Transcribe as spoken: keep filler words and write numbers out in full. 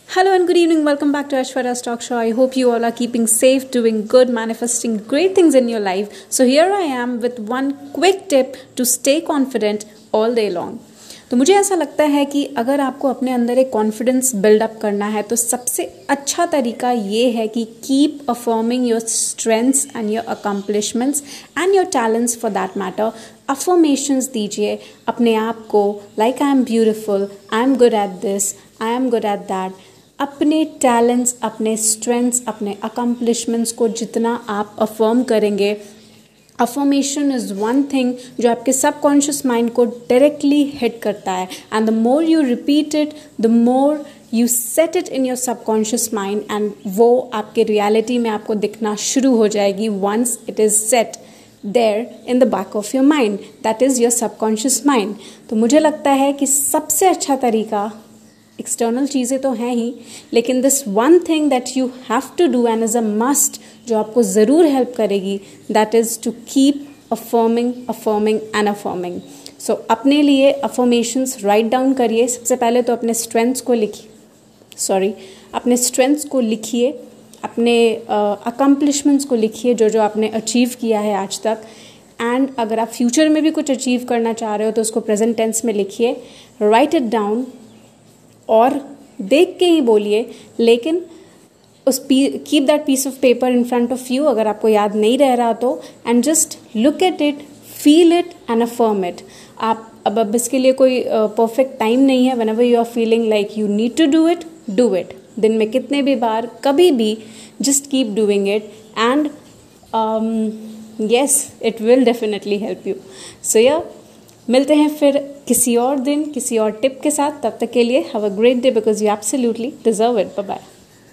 Hello and good evening. Welcome back to Ashwara's Talk Show. I hope you all are keeping safe, doing good, manifesting great things in your life. So here I am with one quick tip to stay confident all day long. तो मुझे ऐसा लगता है कि अगर आपको अपने अंदर एक कॉन्फिडेंस बिल्डअप करना है तो सबसे अच्छा तरीका ये है कि keep affirming your strengths and your accomplishments and your talents for that matter. Affirmations दीजिए अपने आप को, like I am beautiful, I am good at this, I am good at that. अपने टैलेंट्स, अपने स्ट्रेंथ्स, अपने अकम्पलिशमेंट्स को जितना आप अफर्म करेंगे, अफर्मेशन इज़ वन थिंग जो आपके सबकॉन्शियस माइंड को डायरेक्टली हिट करता है. And the more you repeat it, the more you set it in your subconscious mind and वो आपके रियलिटी में आपको दिखना शुरू हो जाएगी once it is set there in the back of your mind, that is your subconscious mind. तो मुझे लगता है कि सबसे अच्छा तरीका, एक्सटर्नल चीज़ें तो हैं ही, लेकिन this one thing that you have to do and is a must, जो आपको ज़रूर हेल्प करेगी, that is to keep affirming affirming and affirming. So अपने लिए अफर्मेशंस राइट डाउन करिए. सबसे पहले तो अपने स्ट्रेंथ्स को लिखिए सॉरी अपने स्ट्रेंथ्स को लिखिए, अपने अकम्पलिशमेंट्स uh, को लिखिए, जो जो आपने अचीव किया है आज तक. एंड अगर आप फ्यूचर में भी कुछ अचीव करना चाह रहे हो तो उसको प्रेजेंट टेंस में लिखिए, राइट इट डाउन और देख के ही बोलिए, लेकिन उस keep that piece of paper in front of you अगर आपको याद नहीं रह रहा तो, and just look at it, feel it and affirm it. आप अब अब इसके लिए कोई परफेक्ट uh, टाइम नहीं है. Whenever you are feeling like you need to do it, do it. दिन में कितने भी बार, कभी भी, just keep doing it and yes, it will definitely help you. So या मिलते हैं फिर किसी और दिन किसी और टिप के साथ. तब तक के लिए have a great day because you absolutely deserve it. Bye bye.